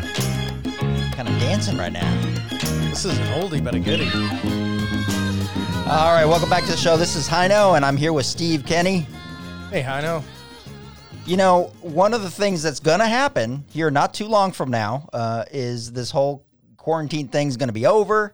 Kind of dancing right now. This is an oldie but a goodie. All right, welcome back to the show. This is Hino, and I'm here with Steve Kenny. Hey, Hino. You know, one of the things that's going to happen here not too long from now uh, is this whole quarantine thing's going to be over,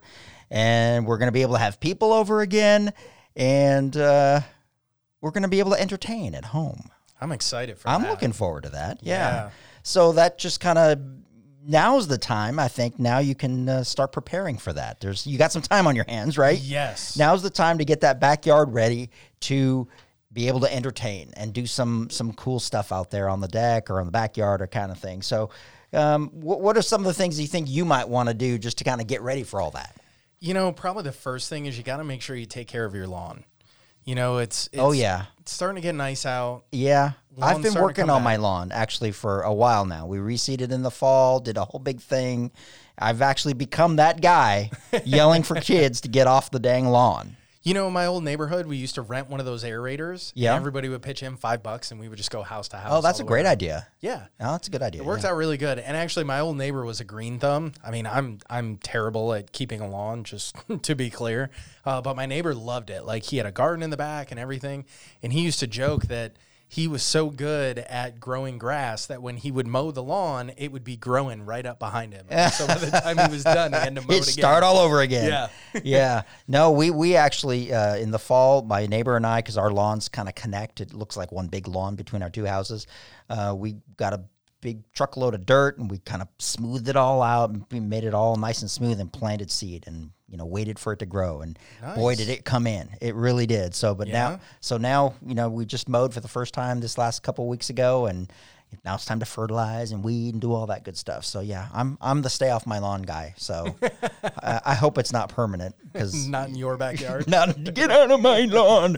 and we're going to be able to have people over again, and uh, we're going to be able to entertain at home. I'm excited for I'm that. looking forward to that. Yeah. Yeah. So that just kind of now's the time. I think now you can uh, start preparing for that. There's you got some time on your hands, right? Yes. Now's the time to get that backyard ready to be able to entertain and do some some cool stuff out there on the deck or on the backyard or kind of thing. So, um, what, what are some of the things you think you might want to do just to kind of get ready for all that? You know, probably the first thing is you got to make sure you take care of your lawn. You know, it's, it's Oh, yeah. it's starting to get nice out. Yeah. Lawn's I've been starting to working come on my back. lawn actually for a while now. We reseeded in the fall, did a whole big thing. I've actually become that guy yelling for kids to get off the dang lawn. You know, in my old neighborhood, we used to rent one of those aerators. Yeah. And everybody would pitch in five bucks and we would just go house to house. Oh, that's a all the way great around. idea. Yeah. Oh, that's a good idea. It worked yeah. out really good. And actually, my old neighbor was a green thumb. I mean, I'm I'm terrible at keeping a lawn, just to be clear. Uh, but my neighbor loved it. Like, he had a garden in the back and everything. And he used to joke that he was so good at growing grass that when he would mow the lawn, it would be growing right up behind him. So by the time he was done, he had to mow it It'd again. start all over again. Yeah. yeah. No, we we actually, uh, in the fall, my neighbor and I, because our lawns kind of connect, it looks like one big lawn between our two houses, uh, we got a big truckload of dirt and we kind of smoothed it all out and we made it all nice and smooth and planted seed and, you know, waited for it to grow. And boy, Nice. did it come in. It really did. So, but Yeah. now, so now, you know, we just mowed for the first time this last couple of weeks ago, and now it's time to fertilize and weed and do all that good stuff. So yeah, I'm I'm the stay off my lawn guy. So I, I hope it's not permanent because Not in your backyard. not get out of my lawn.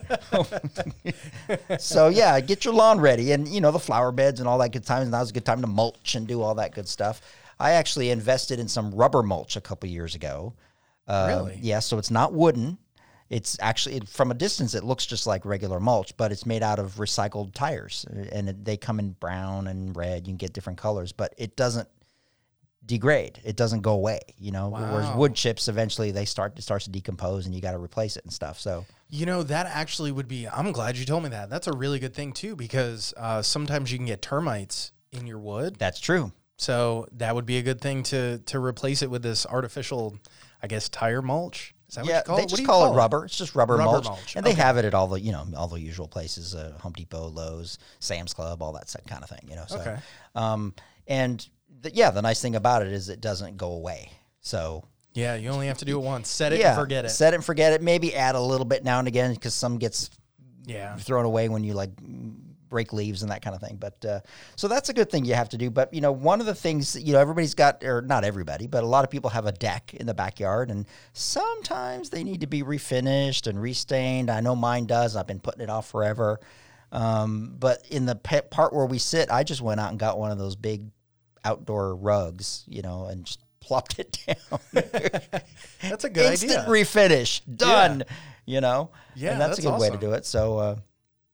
So yeah, get your lawn ready, and you know the flower beds and all that good times. Now's a good time to mulch and do all that good stuff. I actually invested in some rubber mulch a couple years ago. Uh, Really? Yeah, so it's not wooden. It's actually, it, from a distance, it looks just like regular mulch, but it's made out of recycled tires, and it, they come in brown and red. You can get different colors, but it doesn't degrade. It doesn't go away, you know. Whereas Wow. wood chips, eventually they start it starts to decompose, and you got to replace it and stuff. So You know, that actually would be, I'm glad you told me that. That's a really good thing, too, because uh, sometimes you can get termites in your wood. that's true. So that would be a good thing to to replace it with this artificial, I guess, tire mulch. Is that Yeah, what you call they it? What just do you call, call it rubber. It's just rubber, Rubber mulch, mulch, and they okay. have it at all the you know all the usual places, uh, Home Depot, Lowe's, Sam's Club, all that kind of thing. You know. So, Okay. Um, and the, yeah, the nice thing about it is it doesn't go away. So Yeah, you only have to do it once. Set it yeah, and forget it. set it and forget it. Maybe add a little bit now and again because some gets yeah. thrown away when you like break leaves and that kind of thing. But uh, so that's a good thing you have to do. But you know, one of the things you know everybody's got, or not everybody, but a lot of people have a deck in the backyard, and sometimes they need to be refinished and restained. I know mine does. I've been putting it off forever. Um, but in the pe- part where we sit, I just went out and got one of those big outdoor rugs, you know, and just plopped it down. That's a good Instant idea. refinish, done. You know, Yeah, and that's, that's a good way to awesome. do it. So. Uh,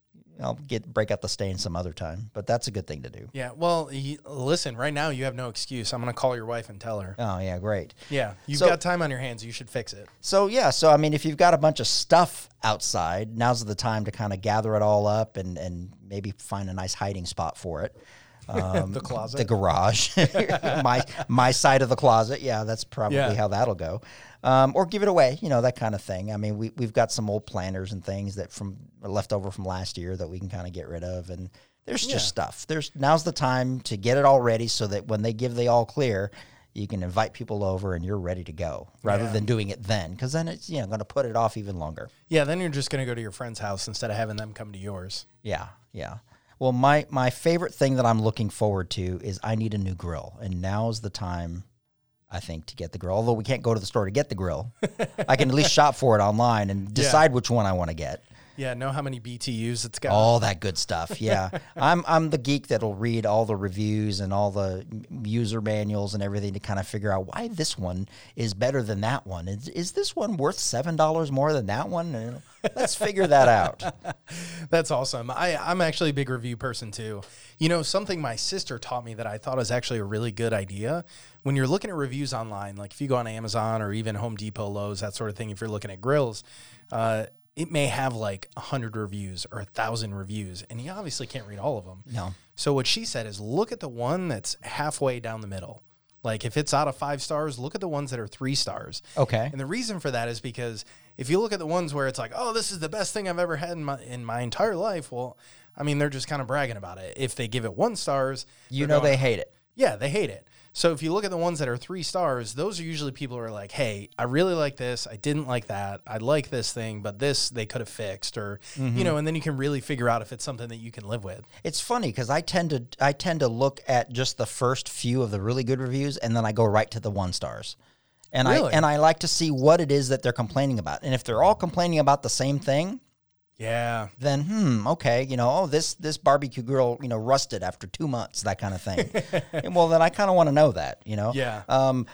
I'll get break out the stain some other time, but that's a good thing to do. Yeah. Well, y- listen, right now you have no excuse. I'm going to call your wife and tell her. Oh, yeah, great. Yeah. You've So- got time on your hands. You should fix it. So, yeah, so, I mean, if you've got a bunch of stuff outside, now's the time to kind of gather it all up and, and maybe find a nice hiding spot for it. Um, The closet? The garage. my my side of the closet. Yeah, that's probably Yeah. how that'll go. Um, or give it away, you know, that kind of thing. I mean, we, we've got some old planters and things that from are left over from last year that we can kind of get rid of. And there's just Yeah. stuff. There's now's the time to get it all ready so that when they give the all clear, you can invite people over and you're ready to go rather Yeah. than doing it then. Because then it's, you know, going to put it off even longer. Yeah. Then you're just going to go to your friend's house instead of having them come to yours. Yeah, yeah. Well, my, my favorite thing that I'm looking forward to is I need a new grill. And now's the time, I think, to get the grill. Although we can't go to the store to get the grill. I can at least shop for it online and decide which one I want to get. Yeah. Know how many B T Us it's got. All that good stuff. Yeah. I'm I'm the geek that'll read all the reviews and all the user manuals and everything to kind of figure out why this one is better than that one. Is, is this one worth seven dollars more than that one? And let's figure that out. That's awesome. I, I'm actually a big review person too. You know, something my sister taught me that I thought was actually a really good idea. When you're looking at reviews online, like if you go on Amazon or even Home Depot, Lowe's, that sort of thing, if you're looking at grills, uh, it may have like one hundred reviews or one thousand reviews, and you obviously can't read all of them. No. So what she said is look at the one that's halfway down the middle. Like if it's out of five stars, look at the ones that are three stars. Okay. And the reason for that is because if you look at the ones where it's like, oh, this is the best thing I've ever had in my in my entire life, well, I mean, they're just kind of bragging about it. If they give it one stars, You they're know going, they hate it. yeah, they hate it. So if you look at the ones that are three stars, those are usually people who are like, hey, I really like this. I didn't like that. I like this thing, but this they could have fixed or, you know, and then you can really figure out if it's something that you can live with. It's funny because I tend to I tend to look at just the first few of the really good reviews and then I go right to the one stars. And Really? I and I like to see what it is that they're complaining about. And if they're all complaining about the same thing, Yeah. then hmm, okay, you know, oh this this barbecue grill, you know, rusted after two months, that kind of thing. And well, then I kind of want to know that, you know. Yeah. Um,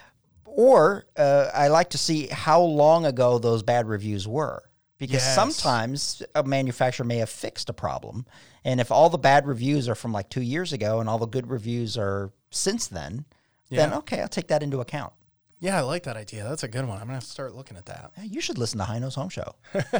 or uh, I like to see how long ago those bad reviews were. Because Yes. sometimes a manufacturer may have fixed a problem. And if all the bad reviews are from like two years ago and all the good reviews are since then, then Yeah. okay, I'll take that into account. Yeah, I like that idea. That's a good one. I'm going to have to start looking at that. Yeah, you should listen to High Nose Home Show.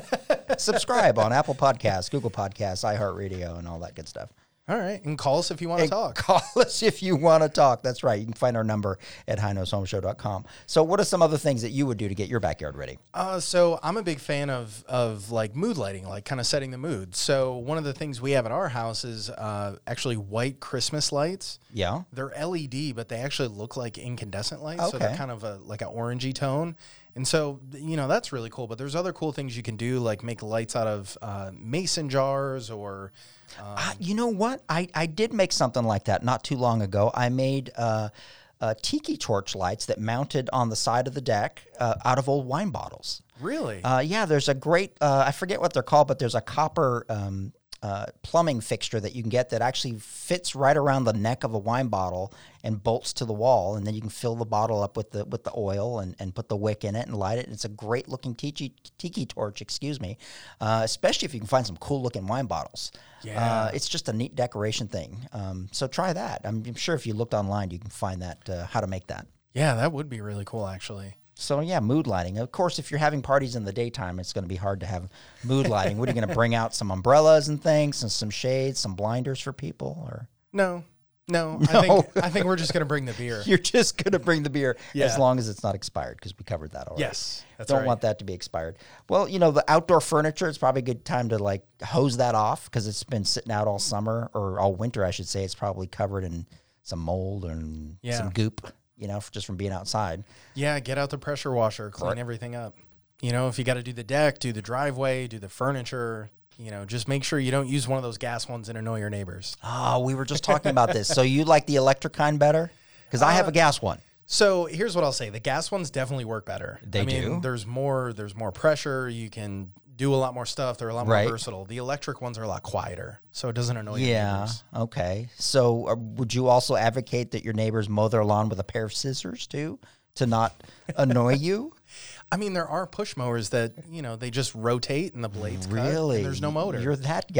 Subscribe on Apple Podcasts, Google Podcasts, iHeartRadio, and all that good stuff. All right. And call us if you want to And talk. Call us if you want to talk. That's right. You can find our number at high nose home show dot com. So what are some other things that you would do to get your backyard ready? Uh, so I'm a big fan of of like mood lighting, like kind of setting the mood. So one of the things we have at our house is uh, actually white Christmas lights. Yeah. They're L E D, but they actually look like incandescent lights. So they're Okay. kind of a like an orangey tone. And so, you know, that's really cool. But there's other cool things you can do, like make lights out of uh, mason jars or... Uh, you know what? I, I did make something like that not too long ago. I made uh, uh, tiki torch lights that mounted on the side of the deck uh, out of old wine bottles. Really? Uh, yeah, there's a great, uh, I forget what they're called, but there's a copper um, uh, plumbing fixture that you can get that actually fits right around the neck of a wine bottle and bolts to the wall. And then you can fill the bottle up with the with the oil and, and put the wick in it and light it. It's a great looking tiki, tiki torch, excuse me, uh, especially if you can find some cool looking wine bottles. Yeah. Uh, it's just a neat decoration thing. Um, so try that. I'm, I'm sure if you looked online, you can find that, uh, how to make that. yeah, that would be really cool, actually. So, yeah, mood lighting. Of course, if you're having parties in the daytime, it's going to be hard to have mood lighting. What are you going to bring out? Some umbrellas and things and some shades, some blinders for people? Or No, no. No. I think I think we're just going to bring the beer. you're just going to bring the beer Yeah. as long as it's not expired because we covered that already. Yes, that's Don't right. want that to be expired. Well, you know, the outdoor furniture, it's probably a good time to, like, hose that off because it's been sitting out all summer or all winter, I should say. It's probably covered in some mold and Yeah. some goop, you know, just from being outside. Yeah, get out the pressure washer, clean Correct. everything up. You know, if you got to do the deck, do the driveway, do the furniture, you know, just make sure you don't use one of those gas ones and annoy your neighbors. Oh, we were just talking about this. So you like the electric kind better? Because I have Uh, a gas one. So here's what I'll say. The gas ones definitely work better. They I mean, do? There's more, there's more pressure. You can do a lot more stuff. They're a lot more Right. versatile. The electric ones are a lot quieter, so it doesn't annoy your Yeah. neighbors. Okay. So uh, would you also advocate that your neighbors mow their lawn with a pair of scissors too to not annoy you? I mean, there are push mowers that, you know, they just rotate and the blades cut, Really? and there's no motor. You're that guy.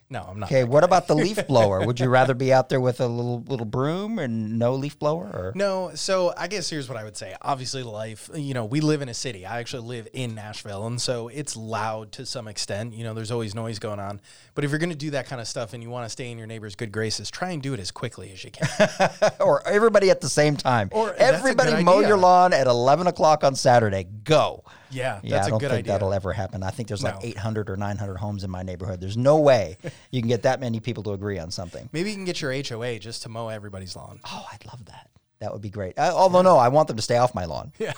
No, I'm not. Okay, that what guy. about the leaf blower? Would you rather be out there with a little little broom and no leaf blower? Or? No, so I guess here's what I would say. Obviously, life, you know, we live in a city. I actually live in Nashville, and so it's loud to some extent. You know, there's always noise going on. But if you're going to do that kind of stuff and you want to stay in your neighbor's good graces, try and do it as quickly as you can. Or everybody at the same time. Or that's a everybody good mow idea. your lawn at eleven o'clock on Saturday. Go. Yeah, Yeah, that's I a don't good think idea. that'll ever happen. I think there's like No. eight hundred or nine hundred homes in my neighborhood. There's no way you can get that many people to agree on something. Maybe you can get your H O A just to mow everybody's lawn. Oh, I'd love that. That would be great. Uh, although, no, I want them to stay off my lawn. Yeah,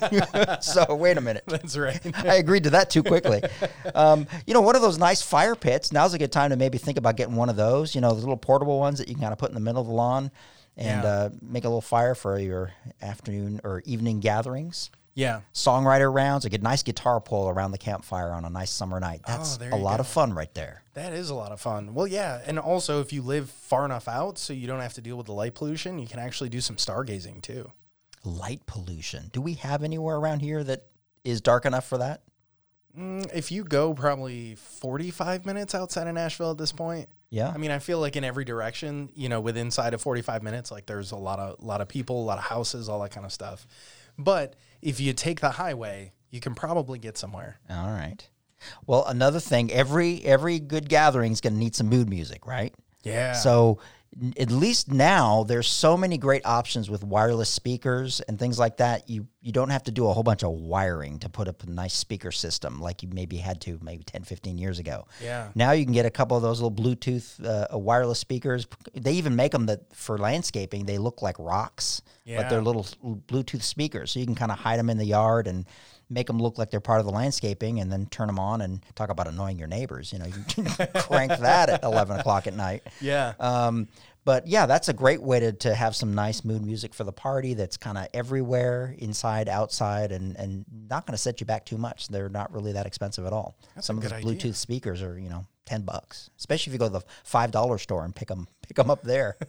So, wait a minute. that's right. I agreed to that too quickly. Um, you know, one of those nice fire pits, now's a good time to maybe think about getting one of those, you know, the little portable ones that you can kind of put in the middle of the lawn and Yeah. uh, make a little fire for your afternoon or evening gatherings. Yeah. Songwriter rounds, a good nice guitar pull around the campfire on a nice summer night. That's there a you lot go. of fun right there. That is a lot of fun. Well, yeah. And also, if you live far enough out so you don't have to deal with the light pollution, you can actually do some stargazing too. Light pollution. Do we have anywhere around here that is dark enough for that? Mm, if you go probably forty-five minutes outside of Nashville at this point, Yeah. I mean, I feel like in every direction, you know, within inside of forty-five minutes, like there's a lot of lot of people, a lot of houses, all that kind of stuff. But if you take the highway, you can probably get somewhere. All right. Well, another thing, every every good gathering is going to need some mood music, right? Yeah. So n- at least now there's so many great options with wireless speakers and things like that. You you don't have to do a whole bunch of wiring to put up a nice speaker system like you maybe had to maybe ten, fifteen years ago. Yeah. Now you can get a couple of those little Bluetooth uh, wireless speakers. They even make them that for landscaping, they look like rocks, but they're Yeah. little Bluetooth speakers. So you can kind of hide them in the yard and make them look like they're part of the landscaping and then turn them on and talk about annoying your neighbors. You know, you can crank that at eleven o'clock at night. Yeah. Um, but yeah, that's a great way to, to have some nice mood music for the party that's kind of everywhere, inside, outside, and, and not going to set you back too much. They're not really that expensive at all. That's some a of those good idea. Bluetooth speakers are, you know, ten bucks, especially if you go to the five dollar store and pick them, pick them up there.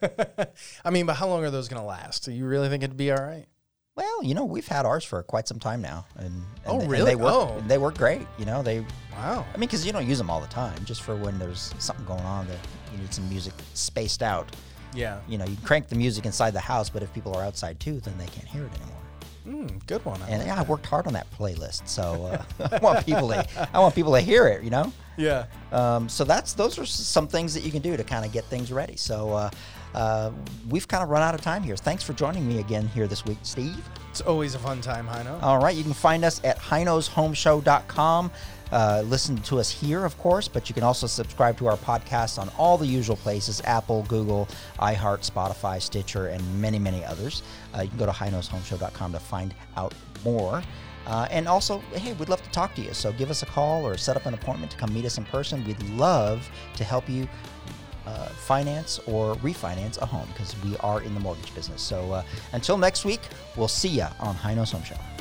I mean, but how long are those going to last? Do you really think it'd be all right? Well, you know, we've had ours for quite some time now. And, and Oh, they- and really? they work, Oh. They work great. You know, they, Wow. I mean, because you don't use them all the time, just for when there's something going on that you need some music spaced out. Yeah. You know, you crank the music inside the house, but if people are outside too, then they can't hear it anymore. Mm, good one. I And like yeah, I that. worked hard on that playlist, so uh, I want people to, I want people to hear it. You know, Yeah. um, so that's those are s- some things that you can do to kind of get things ready. So uh, uh, we've kind of run out of time here. Thanks for joining me again here this week, Steve. It's always a fun time, Heino. All right, you can find us at Heinos Home Show dot com. Uh, listen to us here, of course, but you can also subscribe to our podcast on all the usual places: Apple, Google, iHeart, Spotify, Stitcher, and many, many others. Uh, you can go to Heinos Home Show dot com to find out more. Uh, and also, hey, we'd love to talk to you. So give us a call or set up an appointment to come meet us in person. We'd love to help you uh, finance or refinance a home because we are in the mortgage business. So uh, until next week, we'll see you on Heinos Home Show.